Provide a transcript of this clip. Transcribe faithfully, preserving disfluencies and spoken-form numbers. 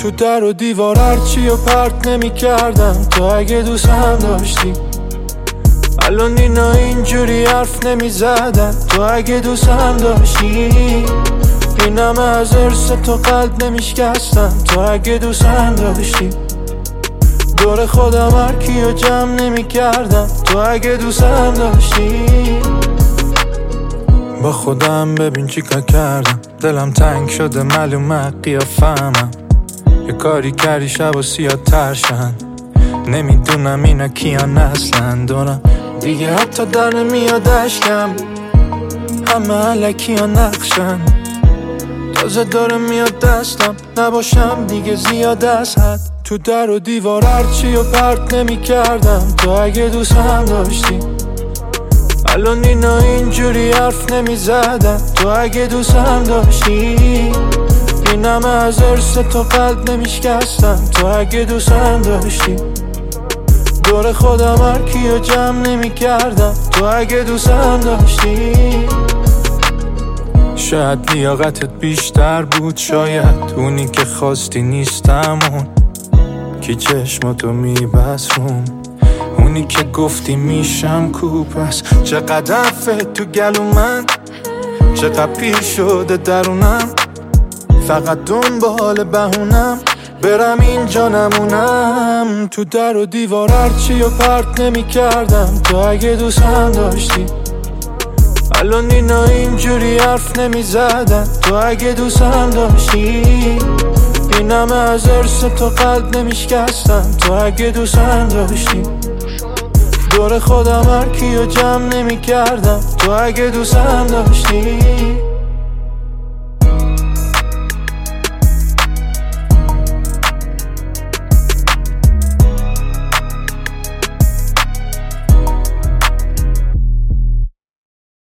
تو در و دیوار هرچی و پرت نمی کردم تو اگه دوست هم داشتی. الان اینا اینجوری حرف نمی زدن تو اگه دوست هم داشتی. اینم از ارث تو قلب نمی شکستم تو اگه دوست هم داشتی. دور خودم هرکی و جمع نمی کردم تو اگه دوست هم داشتی. با خودم ببین چی کار کردم، دلم تنگ شده معلومه قیافه‌مم. یه کاری کردی شب و سیاه ترشن، نمیدونم اینا کیان اصلا. دونم دیگه حتی در نمیاد اشکم، همه علکی ها نقشن. تازه داره میاد دستم نباشم دیگه زیاد از حد. تو در و دیوار هرچی و پرت نمی کردم تو اگه دوست هم داشتی. الان اینا اینجوری حرف نمی زدن تو اگه دوست هم داشتی. اینم از ارث تو قلب نمی شکستم تو اگه دوست هم داشتی. دور خودم هرکی و جمع نمی کردم تو اگه دوست هم داشتی. شاید لیاقتت بیشتر بود، شاید اونی که خواستی نیستم. اون که چشماتو میبست روم، اونی که گفتی میشم کوپس. چقدر حرفت تو گلو من، چقدر پیر شده درونم. فقط دنبال بهونم برم اینجا نمونم. تو در و دیوار هرچی و پرت نمی کردم تو اگه دوست هم داشتی. الان اینا اینجوری حرف نمی زدن تو اگه دوست هم داشتی. اینم از ارث تو قلب نمی شکستم تو اگه دوست هم داشتی. دور خودم هرکی و جمع نمی کردم تو اگه دوست هم داشتی.